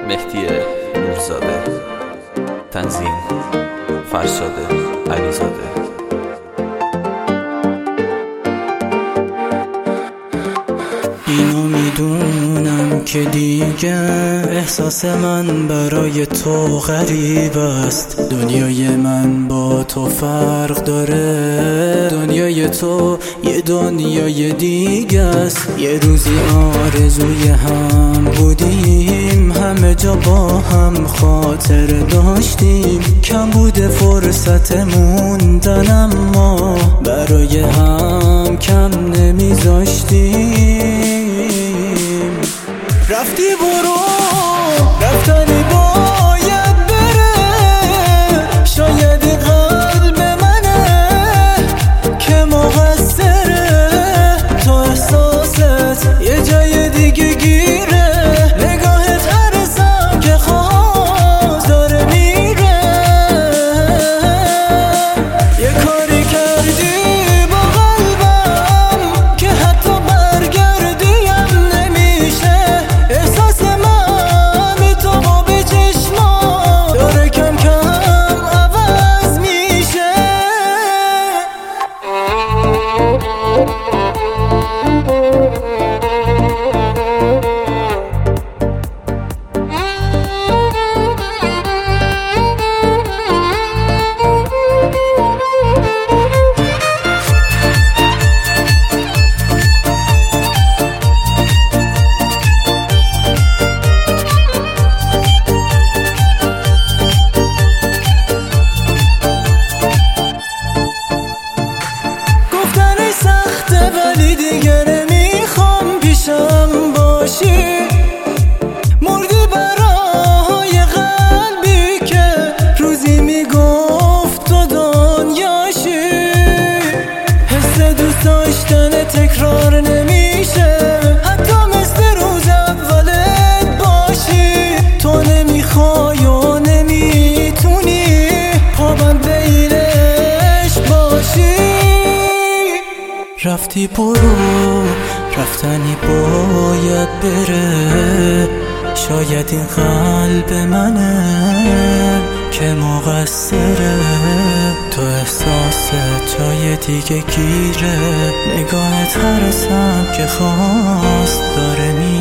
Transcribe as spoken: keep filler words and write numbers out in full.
مهدی نورزاده، تنظیم فرشاد علیزاده. اینو میدونم که دیگه احساس من برای تو غریب است. دنیای من با تو فرق داره، دنیای تو یه دنیای دیگه است. یه روزی آرزوی هم بودیم، همه جا با هم خاطر داشتیم. کم بوده فرصت موندن، اما برای هم کم نمیذاشتیم. رفتی برو، رفتنی باید بره. شاید این قلب منه که مقصره، تو احساست یه جای دیگه گیره. نگاهت هرسم که خواست داره میره. یه کاری کردی با قلبم که حتی برگردیم نمیشه. احساس من بی تو با به چشما داره کم کم عوض میشه. سخته ولی دیگه نمیخوام پیشم باشی. مردی برای قلبی که روزی میگفت تو دنیاشی. حس دوست داشتن تکرار نمیشه، حتی مثل روز اولت باشی. تو نمیخوای و نمیتونی پابند بینش باشی. رفتی برو، رفتنی باید بره. شاید این قلب منه که مقصره، تو احساس جای دیگه گیره. نگاهت هرسم که خواست داره می